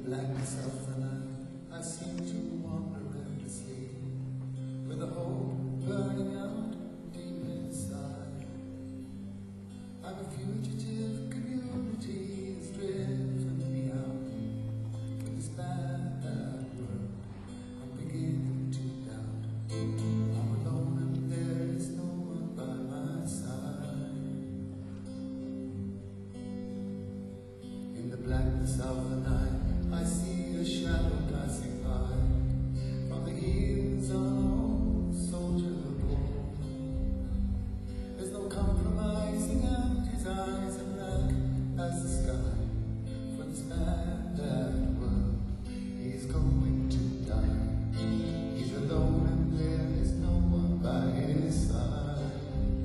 blackness of the night, I seem to wander endlessly, with a hope burning out deep inside. I'm a fugitive, community has driven me out to this bad, bad world. I'm beginning to doubt. I'm alone and there is no one by my side. In the blackness of the night, I see a shadow passing by, on the heels of an old soldier born. There's no compromising, and his eyes are black as the sky. For this bad, bad world, he's going to die. He's alone and there is no one by his side.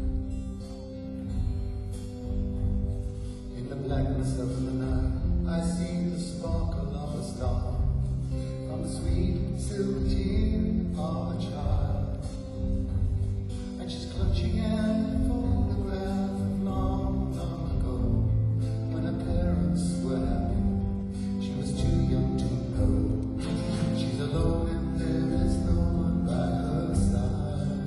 In the blackness of the night, I see the sparkle of a star, from the sweet silver tear of a child. And she's clutching at a photograph of long, long ago, when her parents were happy. She was too young to know. She's alone and there is no one by her side.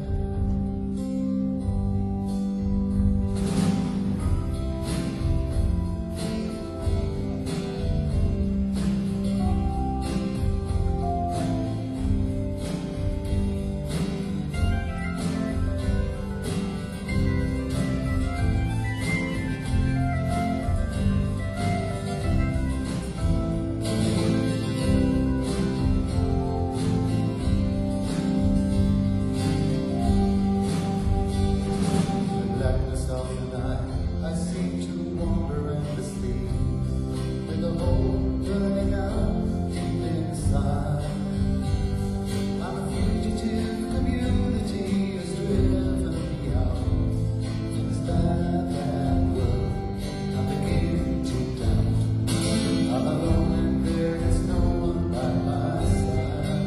I seem to wander endlessly, with a hope burning out deep inside. I'm a fugitive, community has driven me out in this bad, bad world. I'm beginning to doubt. I'm alone and there is no one by my side.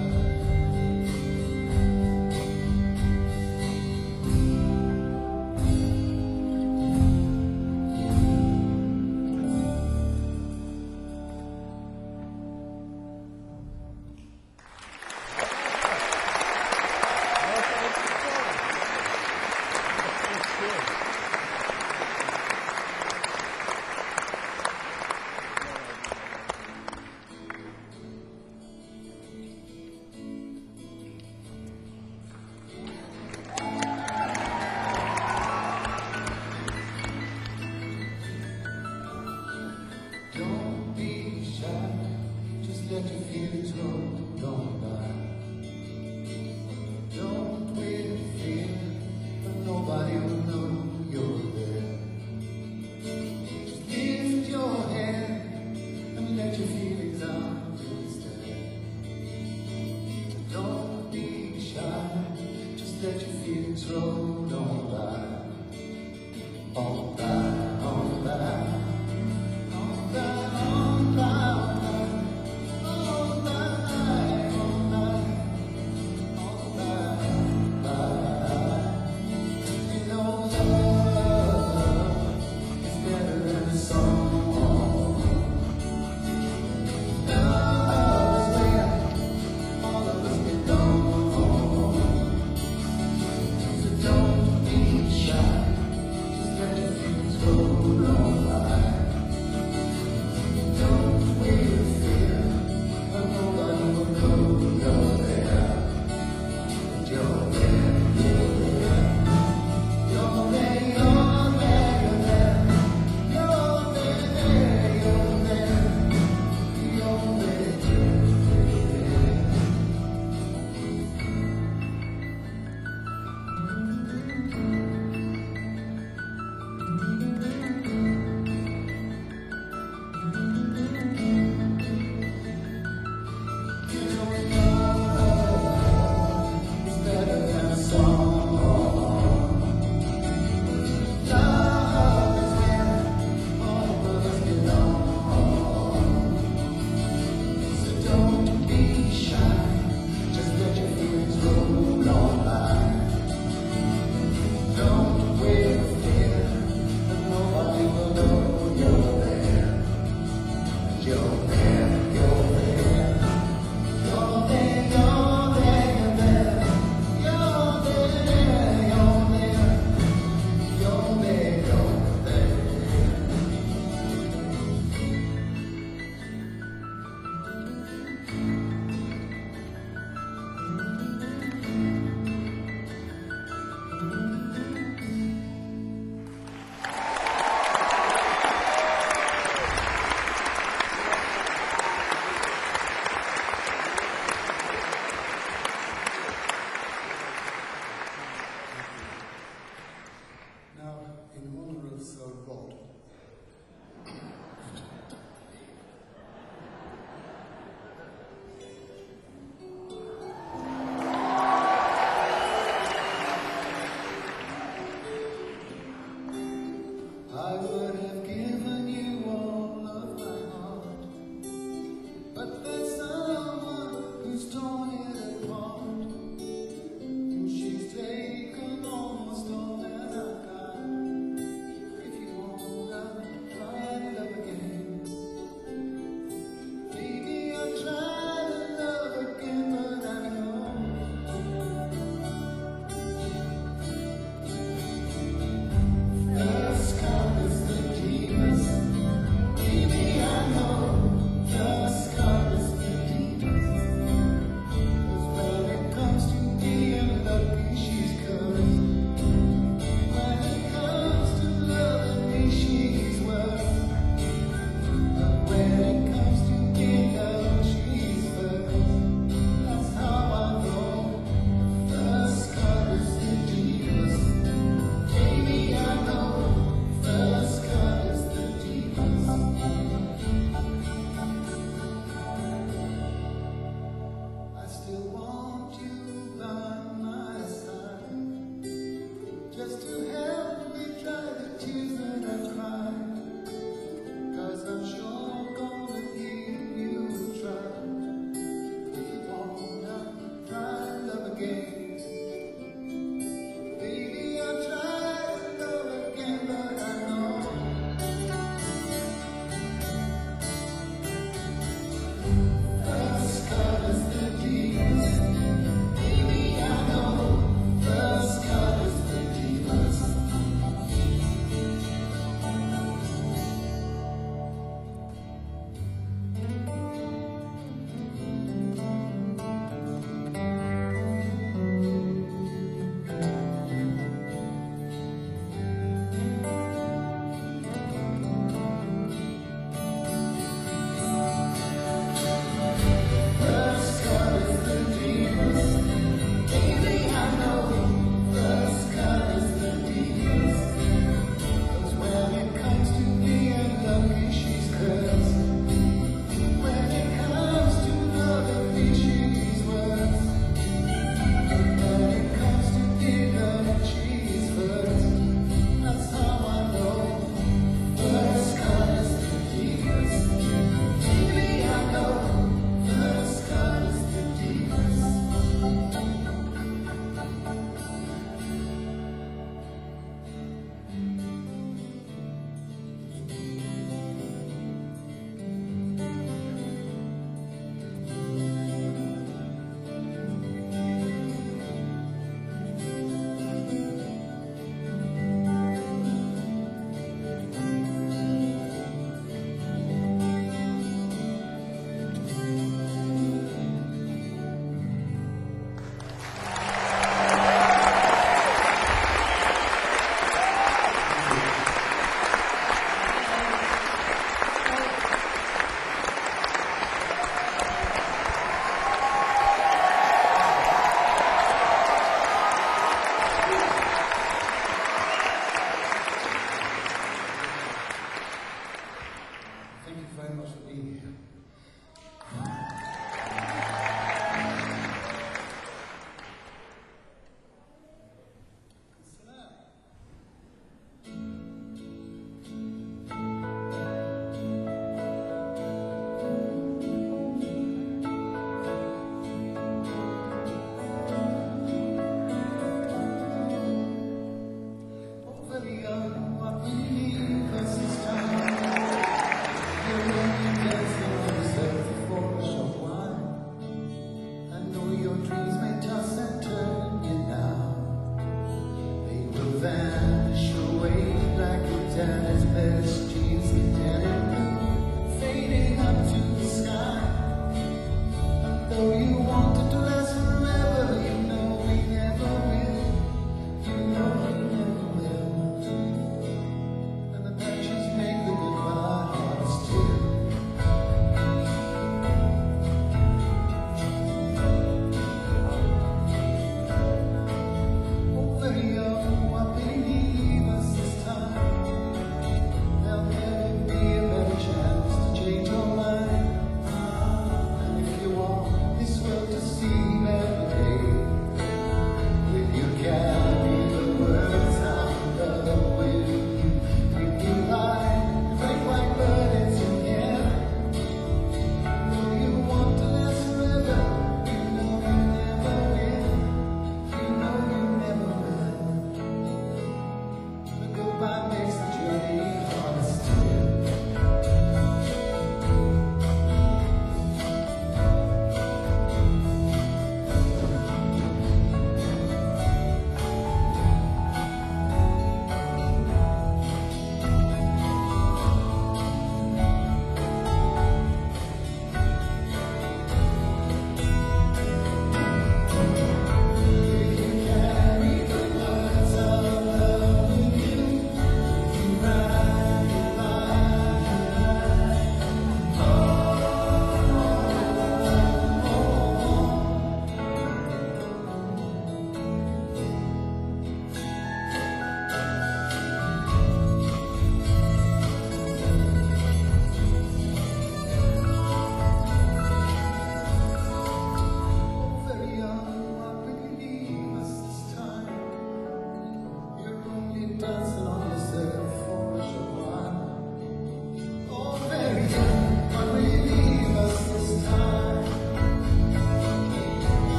Let your feelings roll, don't die. Don't wait fear, but nobody will know you're there. Just lift your head and let your feelings out instead. Don't be shy, just let your feelings roll, don't die. All die, all die. You're there.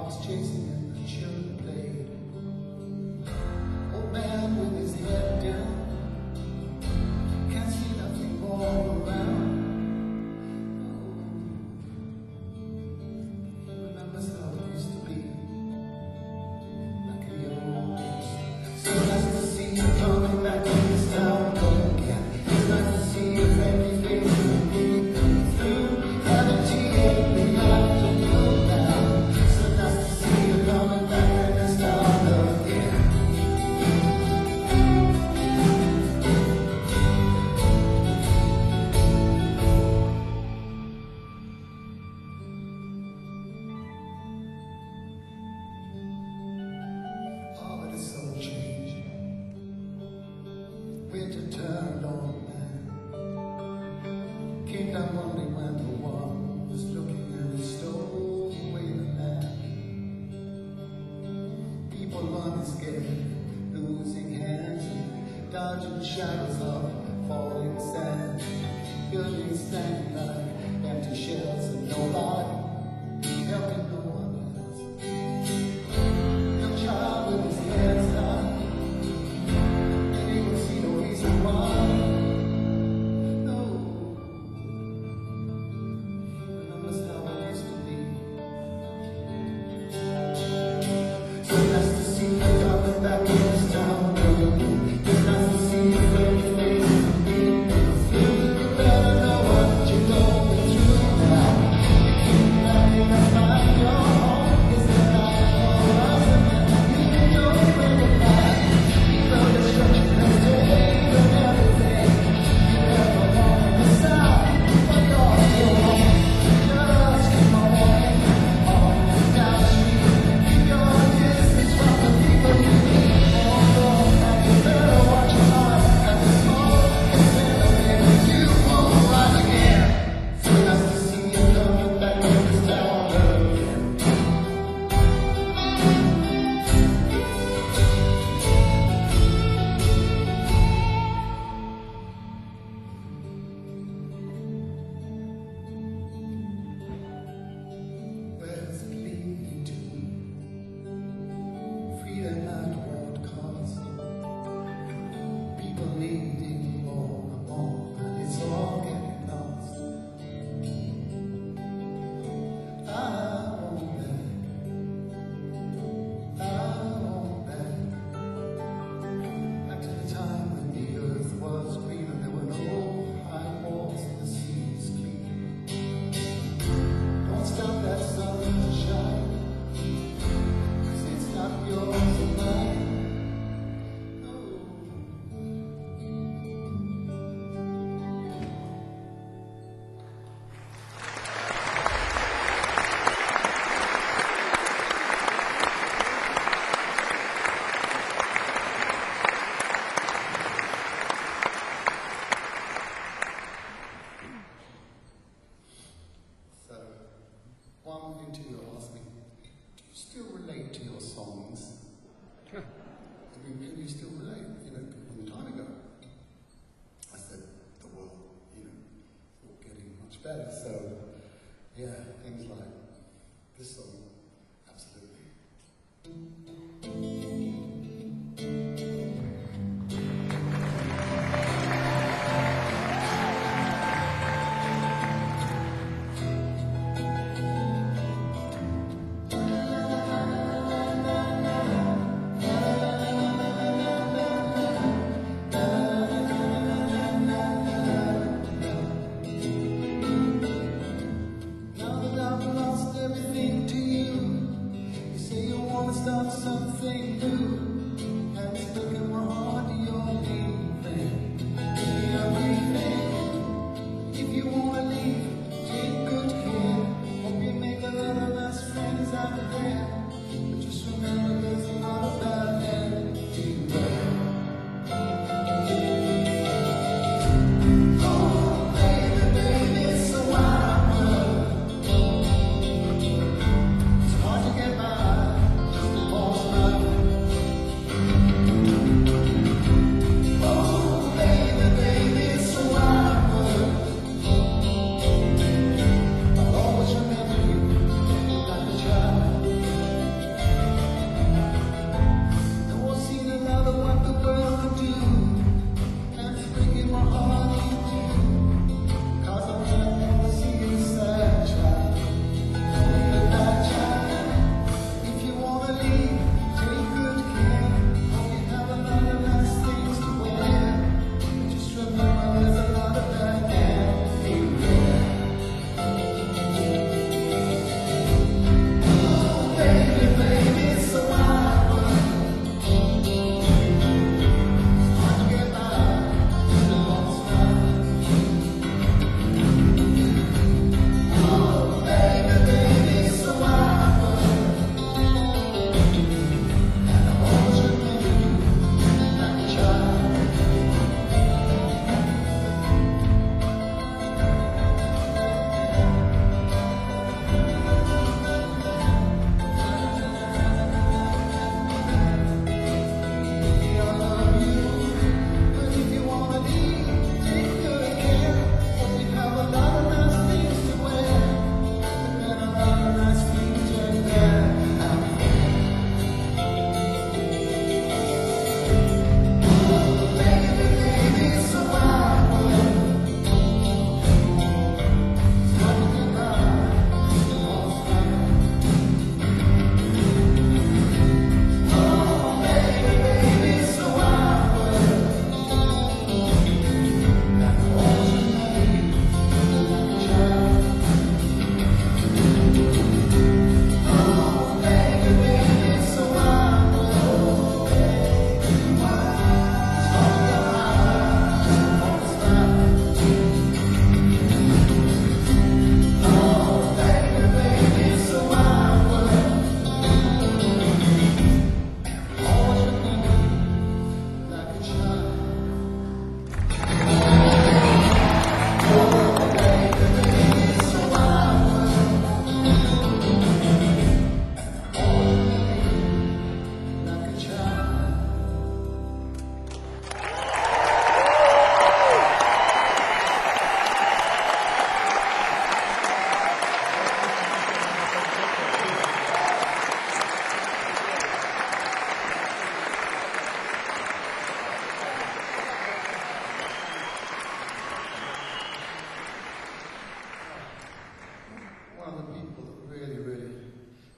was chasing and the children played. Old man with his head down, can't see nothing more around. He remembers how it used to be, like in the old days. So nice to see you coming back to this town again. It's nice to see your friendly face and me through. Haven't you yet been out to look now? So nice to see you coming back to this town again. Oh, but it's so changed. Winter turned on man. Came down one day when the one was looking and he stole away the land. People running scared, losing hands, dodging shadows of falling sand. Buildings standing like empty shells and nobody helping no one else. Young child with his hands high, and he would see no reason why. No, he remembers how it used to be. So nice to see you coming back in this town again. It's nice to see your friendly face and me. You better know what you're going through now. You keep knocking at my door. Is there not more us? You don't recognize the destruction has taken everything. You never want to decide what you're doing. Just keep on walking on down the street. Keep your distance from the people you meet. Although you better watch your heart and the smoke is settling. You won't rise again. So nice to see you coming back to this town again. Where's it leading to? Freedom at what cost? People needing more and more, and it's all getting lost. I want back to the time when the earth was green and there were no high walls and the seas clean. Don't stop that sun to shine, 'cause it's not yours or mine. No. So, one interviewer asked me, do you still relate to your songs? I mean, can you still relate, a long time ago? I said, the world, is all getting much better. So, yeah, things like this song, absolutely. Now that I've lost everything to you, you say you wanna start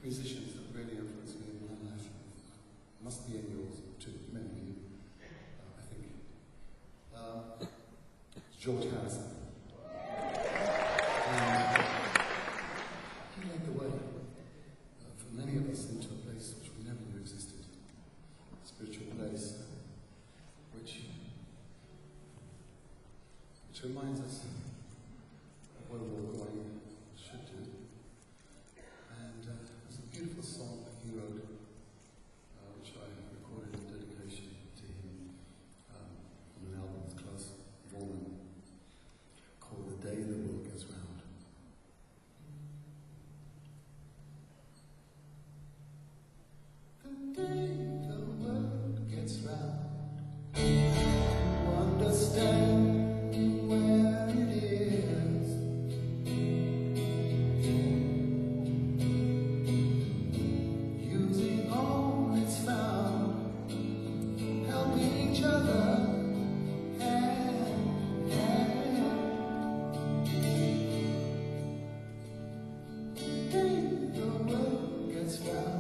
musicians that really influenced me in my life. Must be in yours too, many of you, I think. George Harrison. And he led the way for many of us into a place which we never knew existed. A spiritual place which reminds us of where we're going should do. And there's a beautiful song that he wrote, which I recorded in dedication to him on an album with Klaus Voormann, called The Day the World Gets Round. The day the world gets round, you understand where it is. Using all it's found, helping each other, hand in hand. The day the world gets round,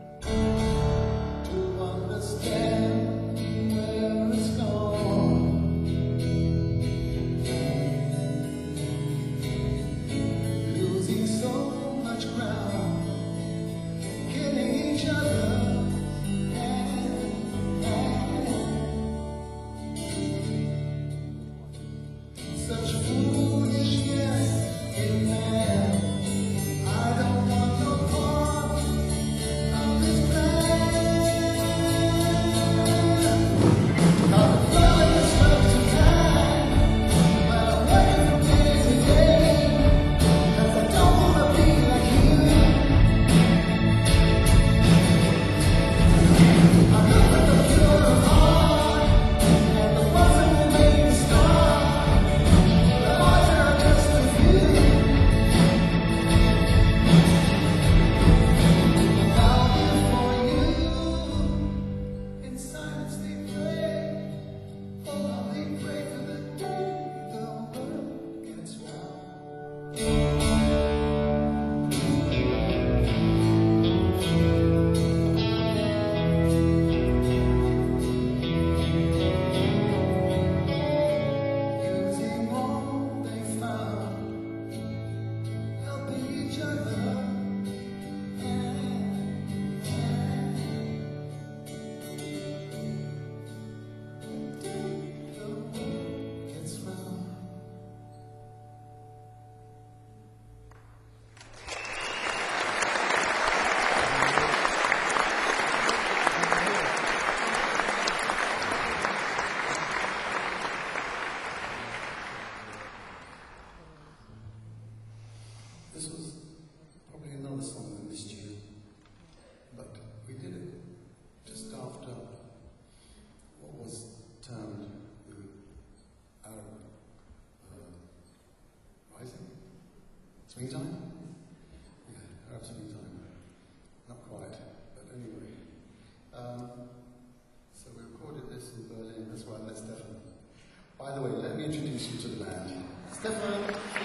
to understand where it's gone. Losing so much ground, killing each other, hand in hand. Such foolishness in man. I don't want no part of this plan. Not a further step to time, but I'm waiting from day to day, 'cause I don't wanna be like you. I'm not the pure heart, and the wasn't will make me start. The odds are just a few. I'll be for you. In silence they pray. Oh, how they pray for the day the world gets round. Using all they found, helping each other, hand in hand. The world gets round. This was probably another song that missed you, but we did it just after what was termed the Arab Rising? Springtime? Yeah, Arab Springtime. Not quite, but anyway. So we recorded this in Berlin, that's why I met Stefan. By the way, let me introduce you to the band. Stefan,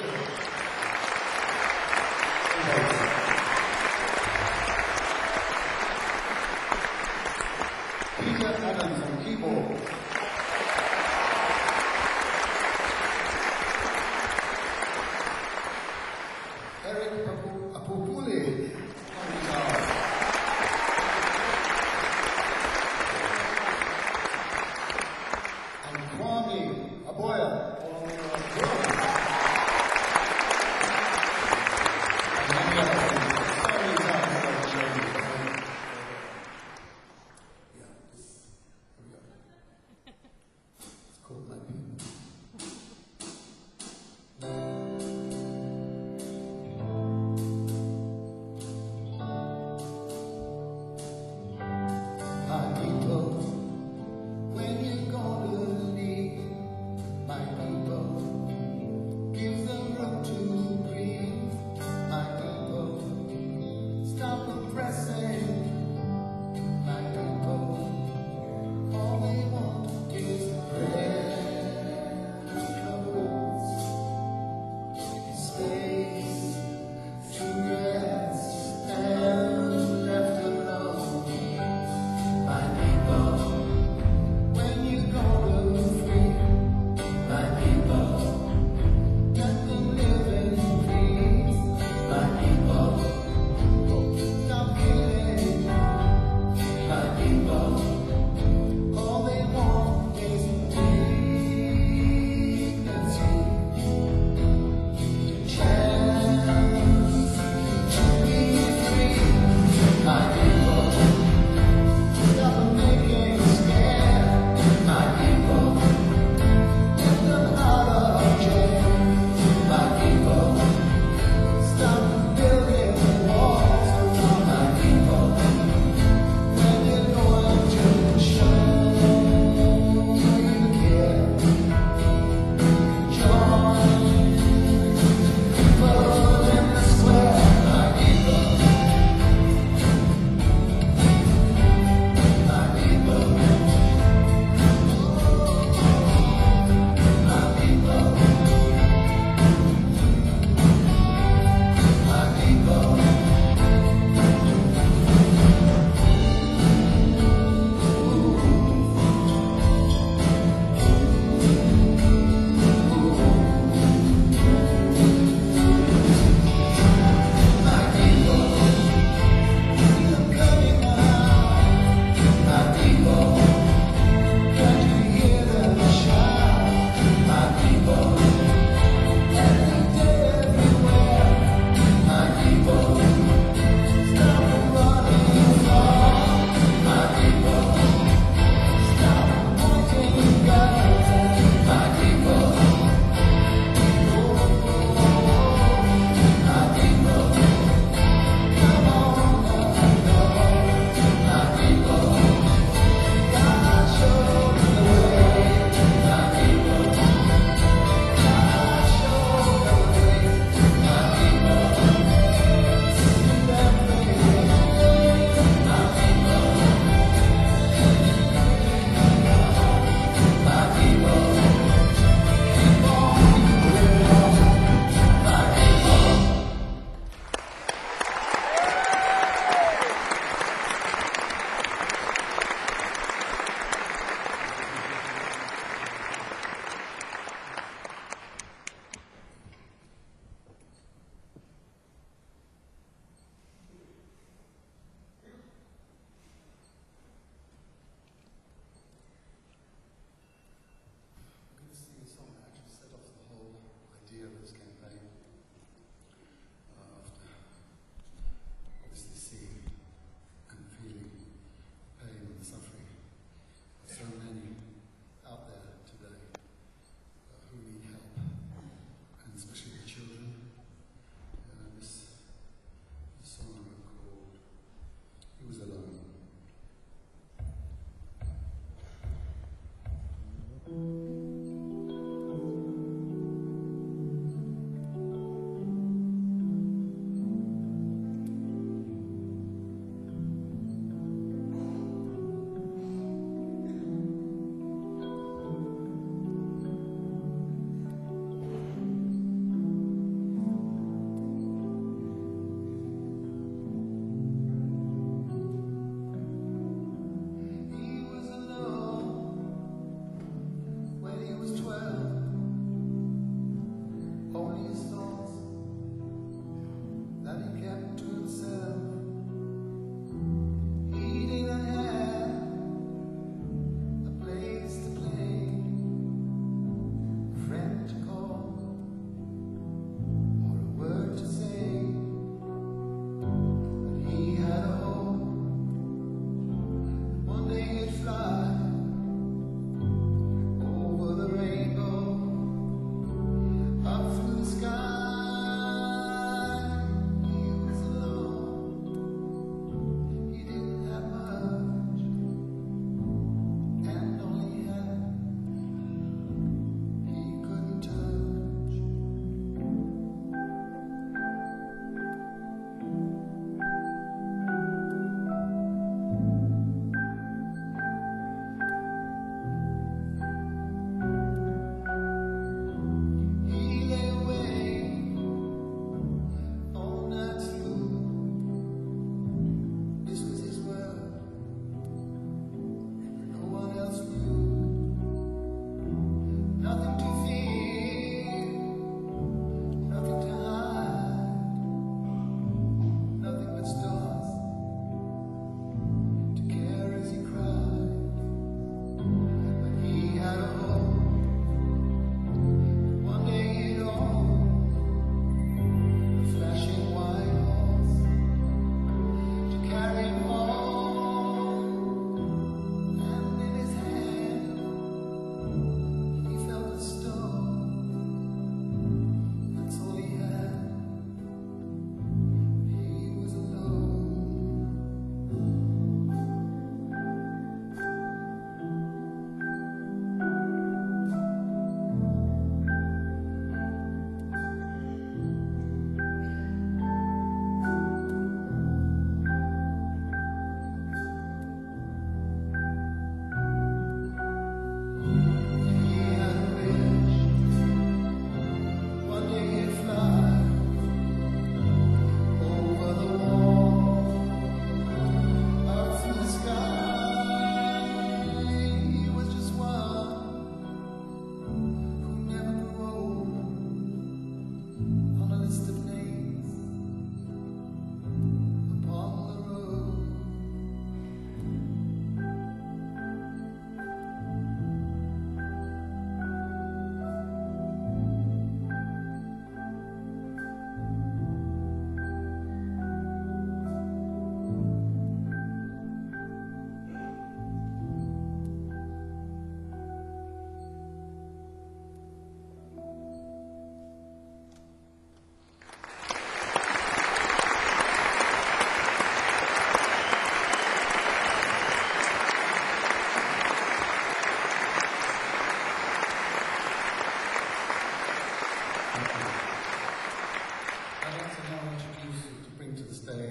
Peter Adams on keyboard. Eric Apopuli on guitar. And Kwame Aboya on drums.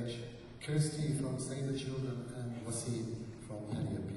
stage Kirsty from Save the Children and Wasim from Penny Appeal.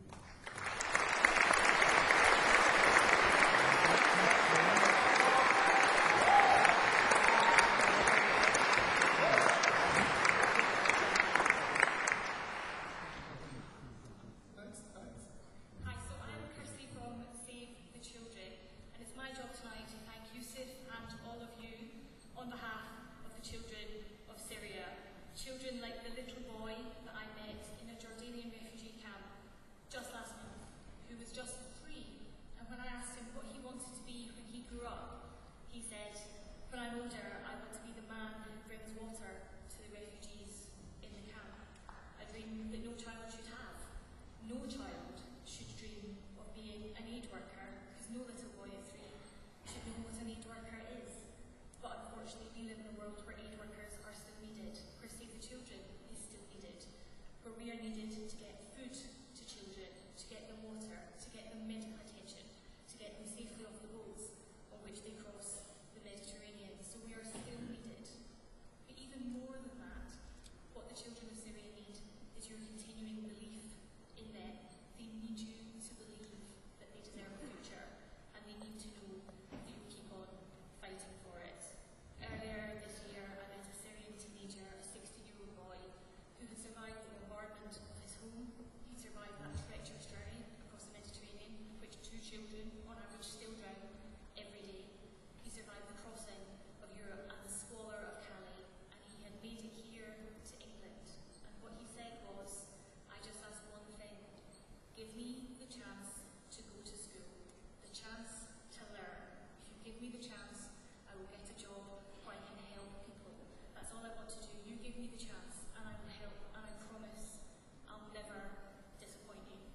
Children like the little boy that I met in a Jordanian refugee camp just last month, who was just 3, and when I asked him what he wanted to be when he grew up, he said, when I'm older, I want to be the man who brings water to the refugees in the camp. A dream that no child should have. No child should dream of being an aid worker, because no little boy at 3 should know what an aid worker is. But unfortunately, we live in a world where aid workers are still needed, where Save the Children is still needed, where we are needed to get food to children, to get them water, to get them medical attention, to get them safely off the boats on which they cross the Mediterranean. So we are still needed. But even more than that, what the children of Syria need is your continuing belief in them. They need you to believe that they deserve a future, and they need to know that you'll keep on fighting for it. Earlier this year, I met a Syrian teenager, a 16-year-old boy, who had survived the bombardment of his home. He survived that treacherous journey across the Mediterranean, which 2 children, on average, still drown every day. He survived the crossing of Europe and the squalor of Calais, and he had made it here to England. And what he said was, I just ask one thing: give me the chance to go to school, the chance to learn. If you give me the chance, I will get a job where I can help people. That's all I want to do. You give me the chance and I will help, and I promise I'll never disappoint you.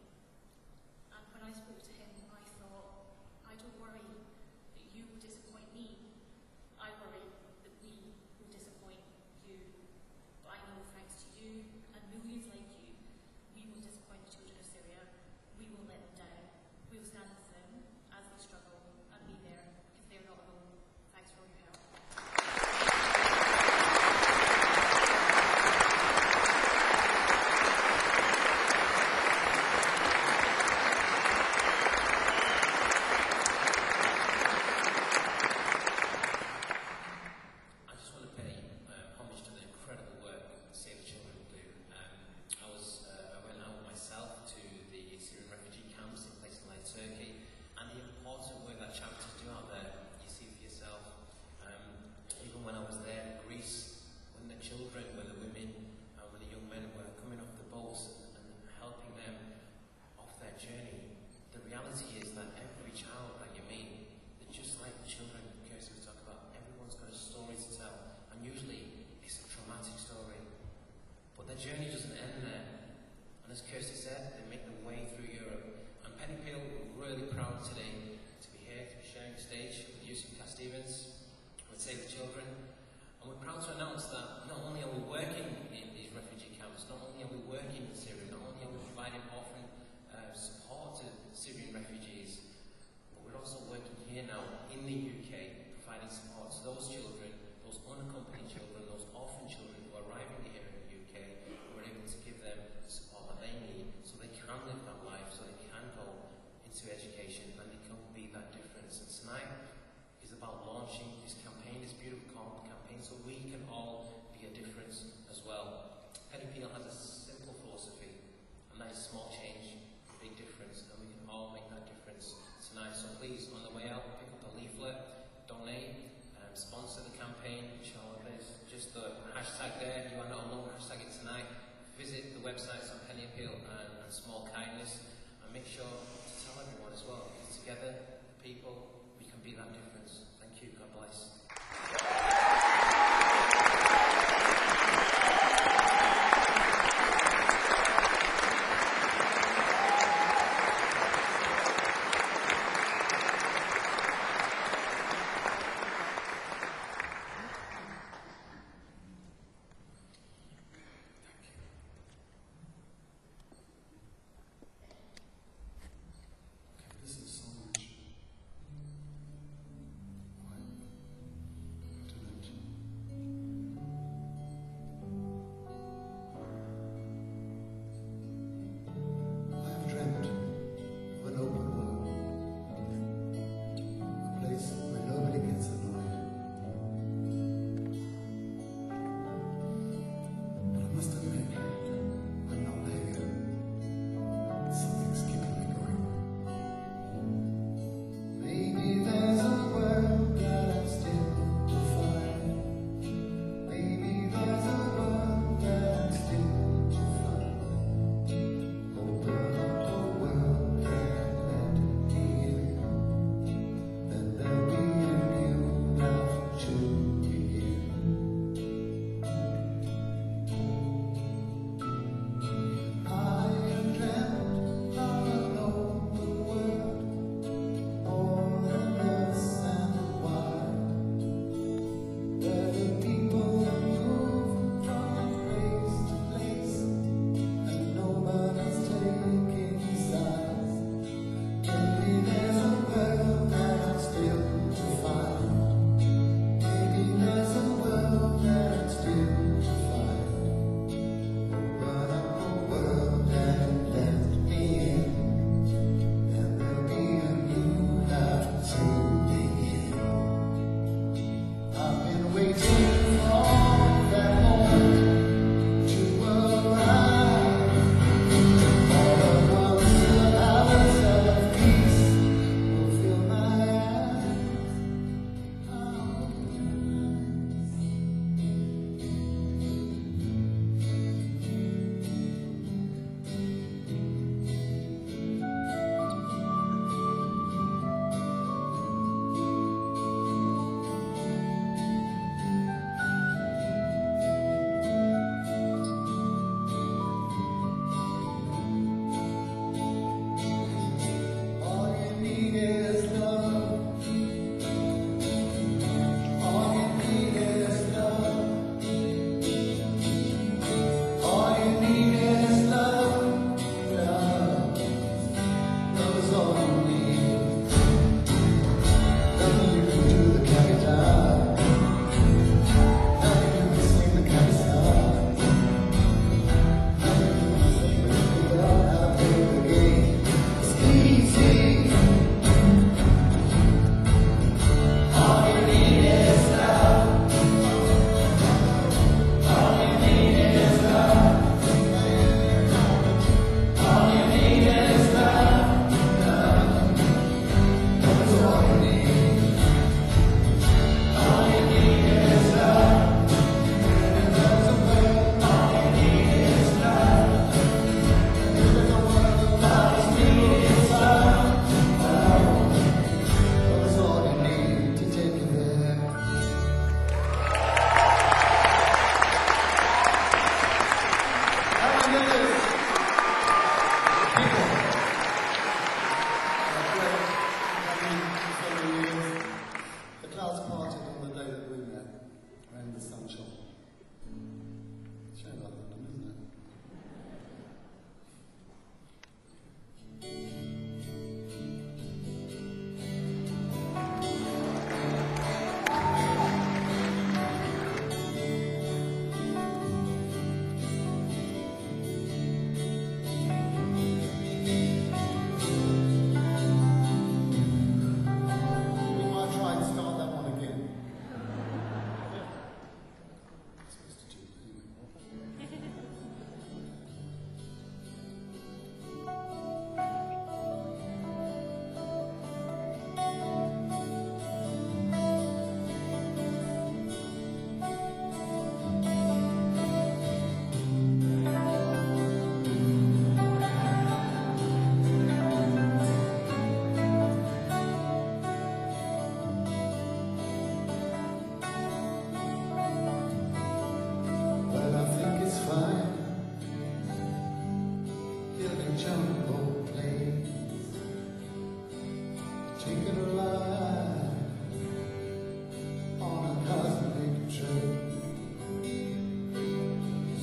And when I spoke to him, I thought, I don't worry that you will disappoint me. I worry that we will disappoint you. But I know thanks to you and millions like you, we will disappoint the children of Syria. We will let them down. We will stand with them as they struggle and be there, because they're not alone. Thanks for all your help. I just want to pay homage to the incredible work Save the Children do. I went out myself to the Syrian refugee camps in places like Turkey, and the important work that charities do out there, you see for yourself. Even when I was there in Greece, when the children, when the women, when the young men were coming off the boats and helping them off their journey, the reality is that every child that you meet, they're just like the children Kirsty was talking about. Everyone's got a story to tell, and usually it's a traumatic story. But their journey doesn't end there. And as Kirsty said, they make their way through Europe. And Penny Appeal, we're really proud today to be here, to be sharing the stage with Yusuf Cat Stevens, with Save the Children. And we're proud to announce that not only are we working in these refugee camps, not only are we working in Syria, not only are we providing orphan support to Syrian refugees, but we're also working here now in the UK, providing support to those children, those unaccompanied children, those orphan children who are arriving here in the UK. We're able to give them the support that they need so they can live that life, so they can go into education and they can be that difference. And tonight is about launching this campaign, this beautiful campaign, so we can all be a difference as well. Penny Appeal has a simple philosophy, and that is small change, big difference, and we can all make that difference tonight. So please, on the way out, pick up a leaflet, donate, sponsor the campaign. Inshallah, there's just the hashtag there. You are not alone. Hashtag it tonight. Visit the websites on Penny Appeal and Small Kindness, and make sure to tell everyone as well. Because together, people, we can be that difference. Thank you. God bless. This is so much.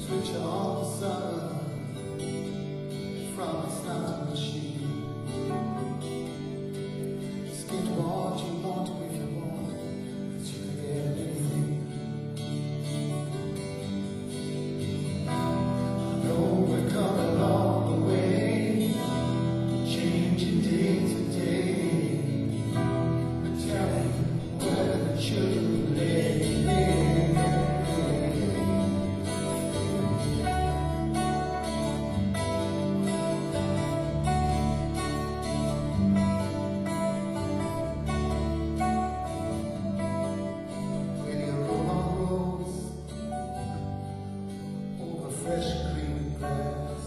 Switch off the sun from a starting machine. Get what you want if you want, 'cause you can get anything. I know we're coming along the way, changing day to day. But tell me where the children lay. Fresh green grass,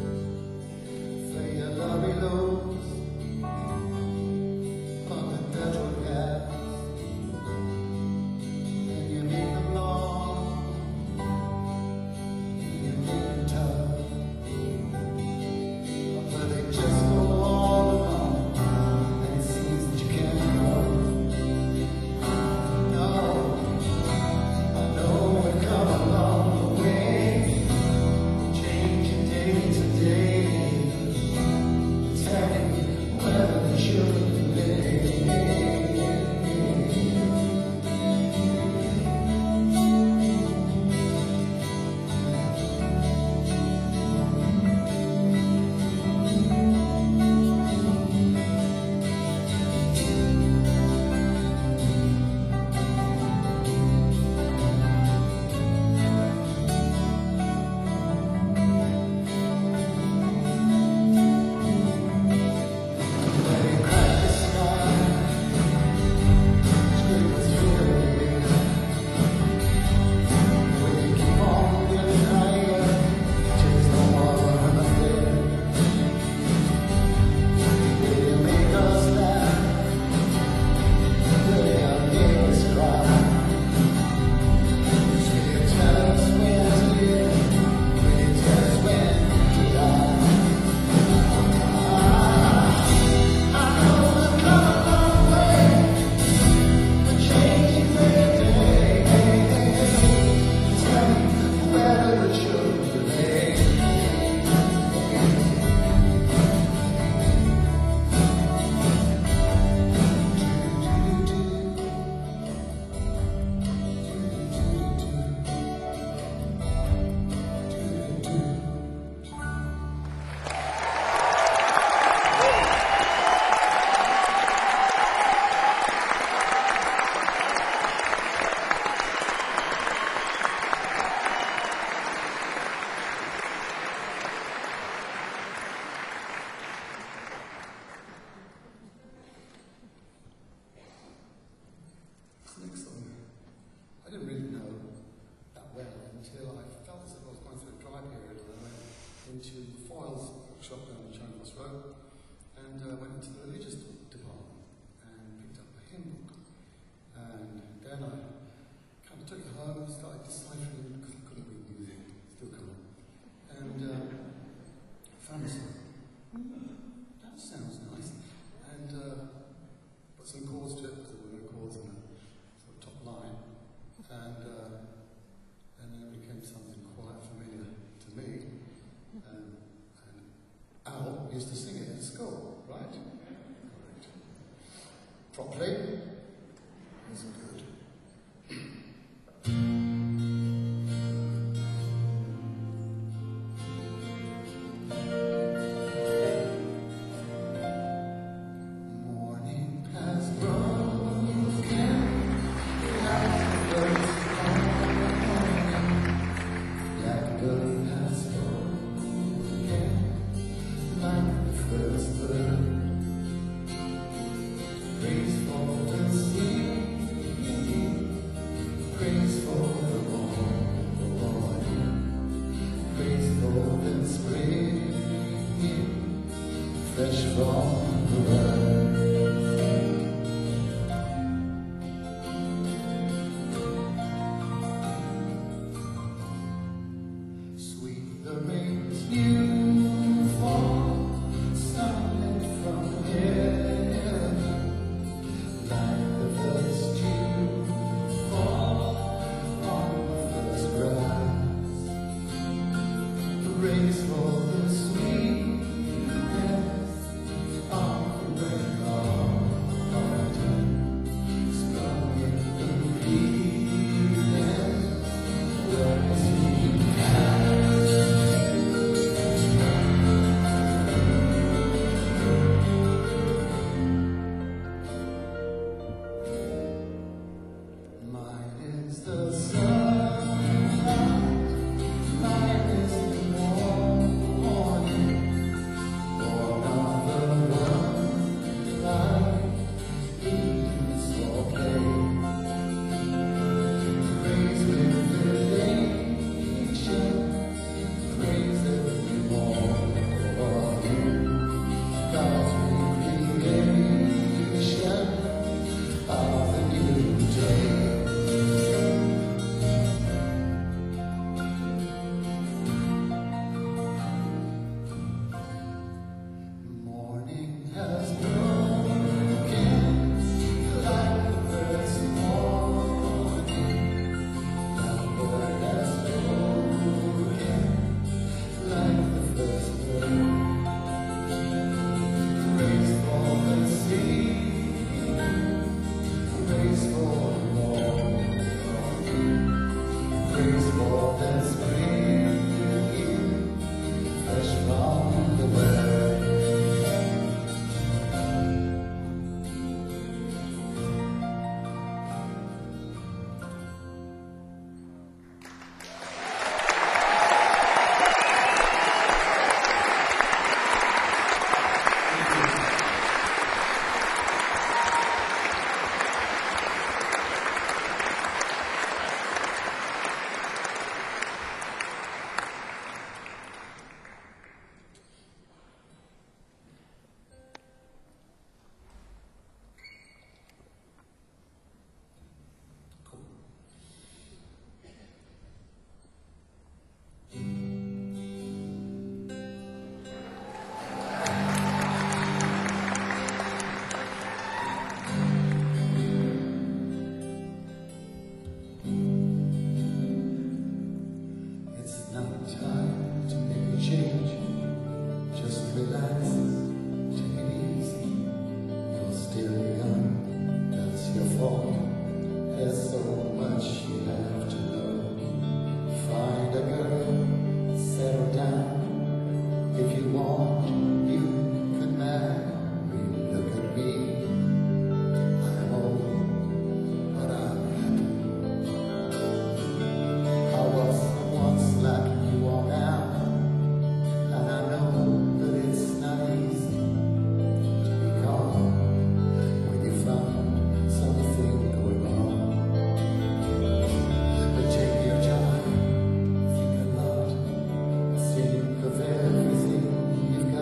fade lovely loaves on the natural gas, and you make them long, you make them tough, but they just go all along, and it seems that you can't go. No, I know we're coming along the way. Next song, I didn't really know that well until I felt as if I was going through a dry period, and I went into Foyle's shop down in Charing Road, and went into the religious department and picked up a hymn book, and then I kind of took it home and started deciphering it because I couldn't read music, still can't, and found this song. That sounds nice, and put some chords to it because there were no chords in it. Line, and then it became something quite familiar to me. And Al used to sing it at school, right? Correct. Properly? Isn't good. Morning past broken. Blackbird has spoken like the first bird. Praise for the sea, praise for the morning, praise for the spring, fresh from the world. The rain's new fall, sunlit from heaven, like the first dew fall on the first grass. want, you can marry. Look at me, I'm old, but I'm happy. I was once like you are now, and I know that it's not easy to be calm when you find something going on. But take your time, think a lot, think of everything you've got.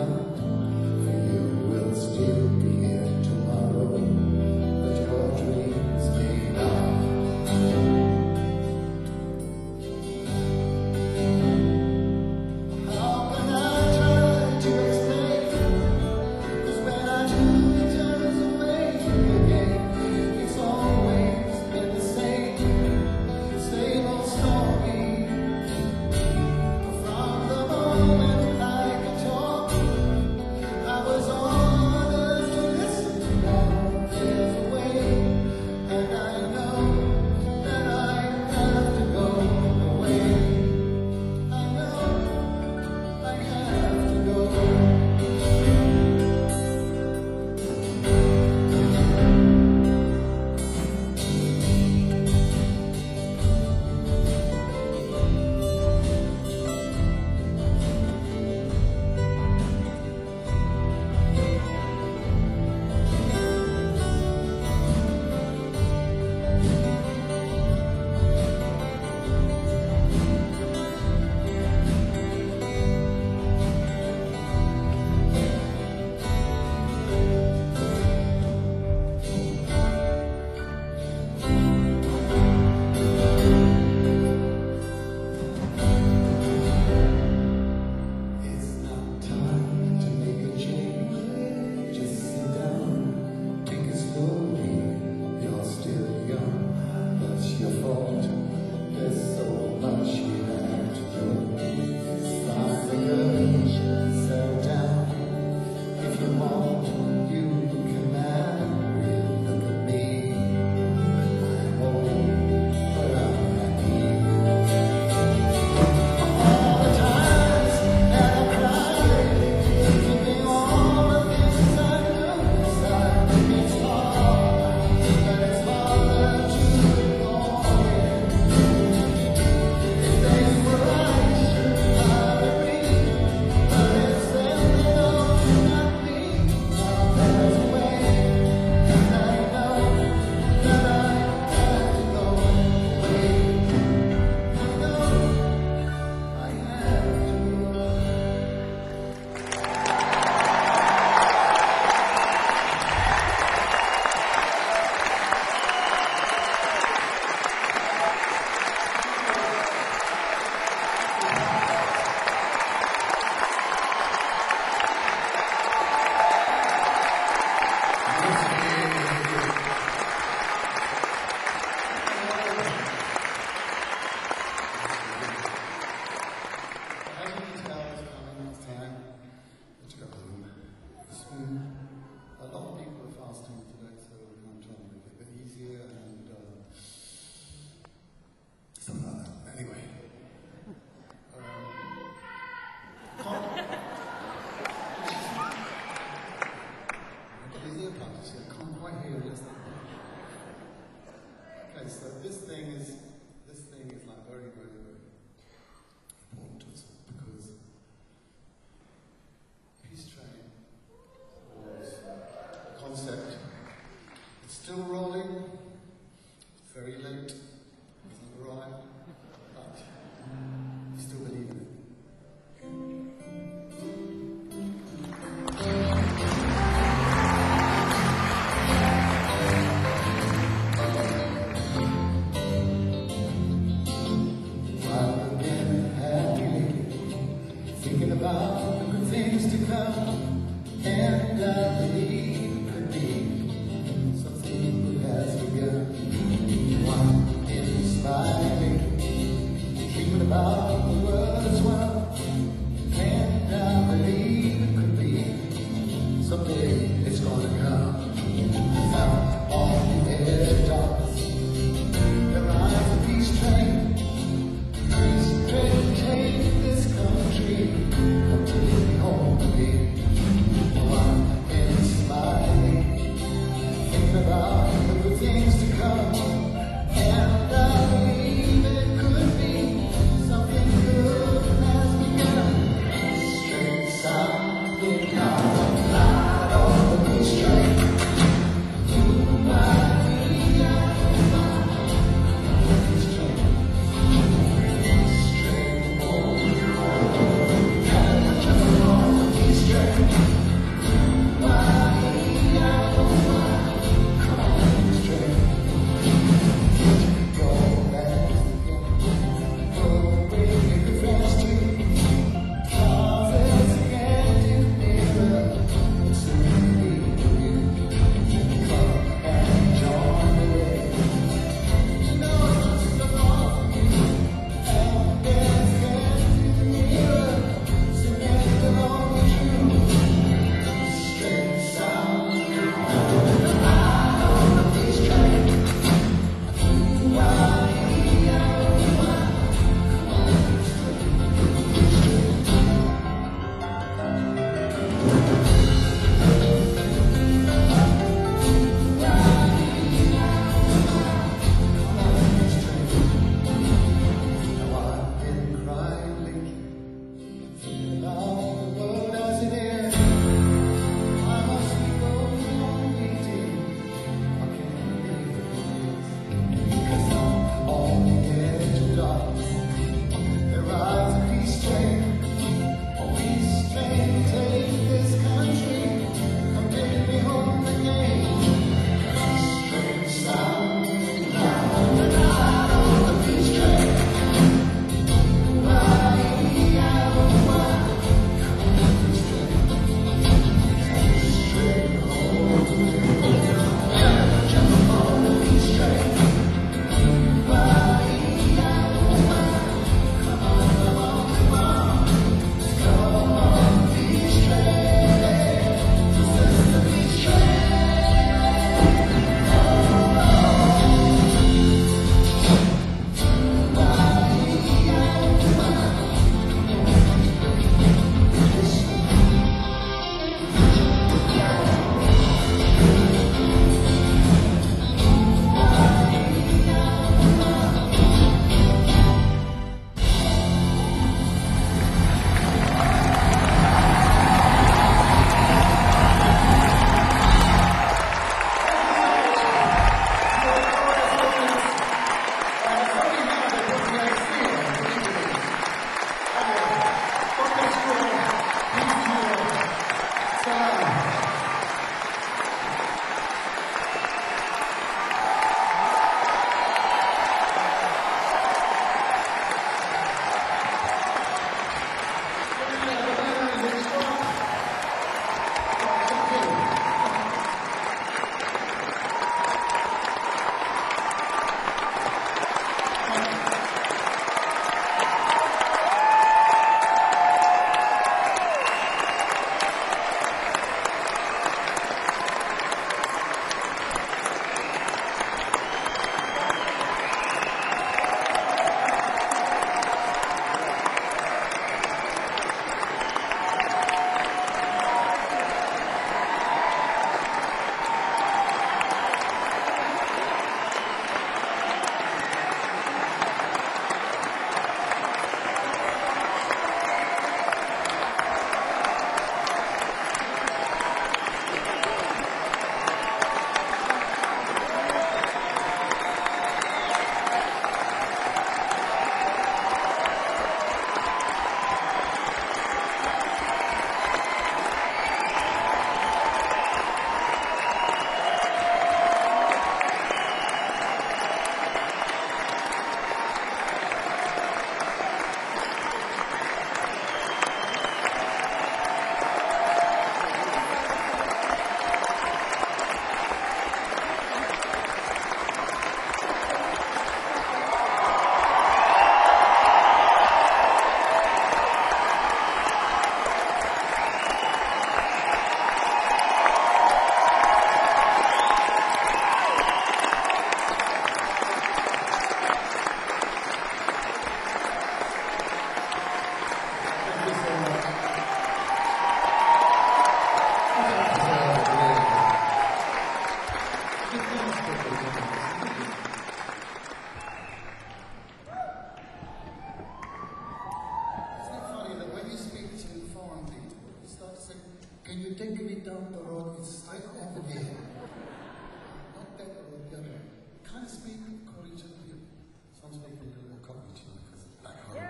take me down the road, it's straight over here. Not that road, the other. Kind of speak, call each other. Some speak a little more copy each other because it's back home.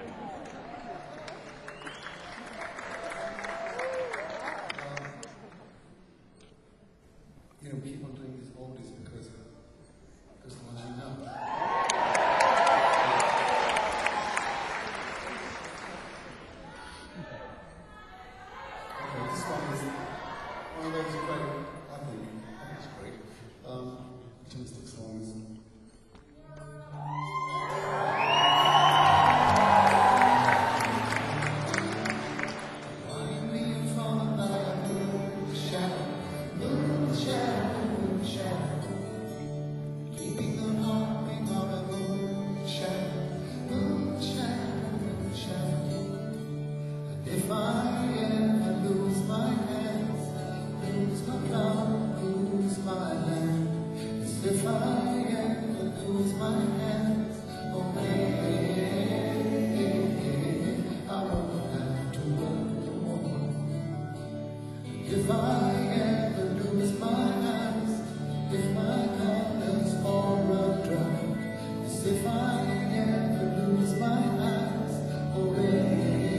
You know, we keep on doing these oldies because the ones you know. Okay, this one is one of those great, I think it's great, optimistic songs. If I ever lose my hands, lose my love, lose my land, as if I ever lose my hands, oh baby, I won't have to work no more. If I ever lose my hands, if my colors all run dry, as if I ever lose my hands, oh baby.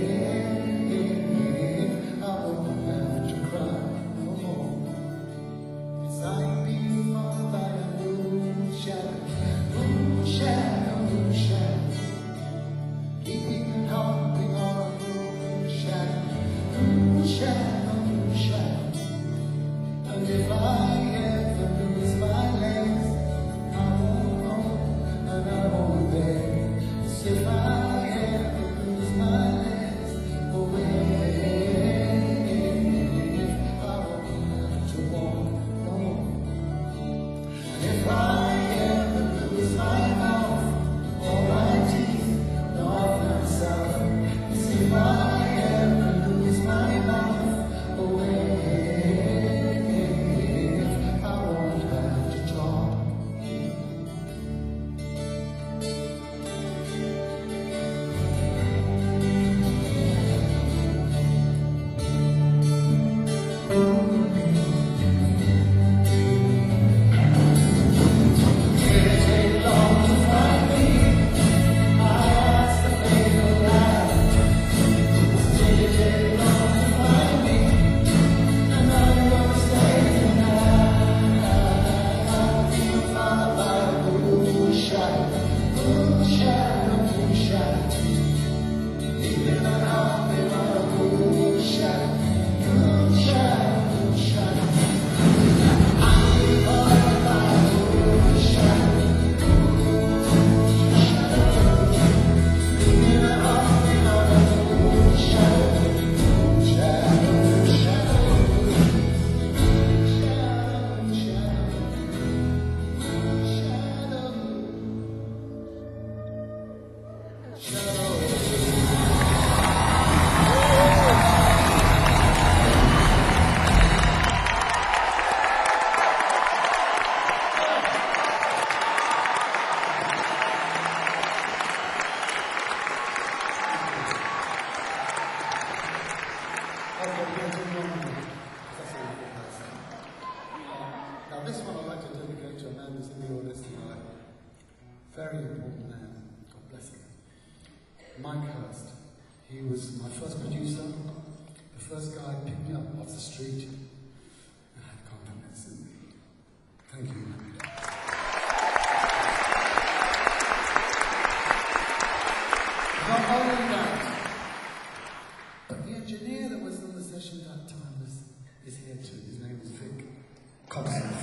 Now this one I'd like to dedicate to a man who's in the audience tonight. Very important man. God bless him. Mike Hurst. He was my first producer, the first guy who picked me up off the street and had confidence in me. Thank you, Namida. Not only that, but the engineer that was on the session that time is here too. His name is Vic Cobson.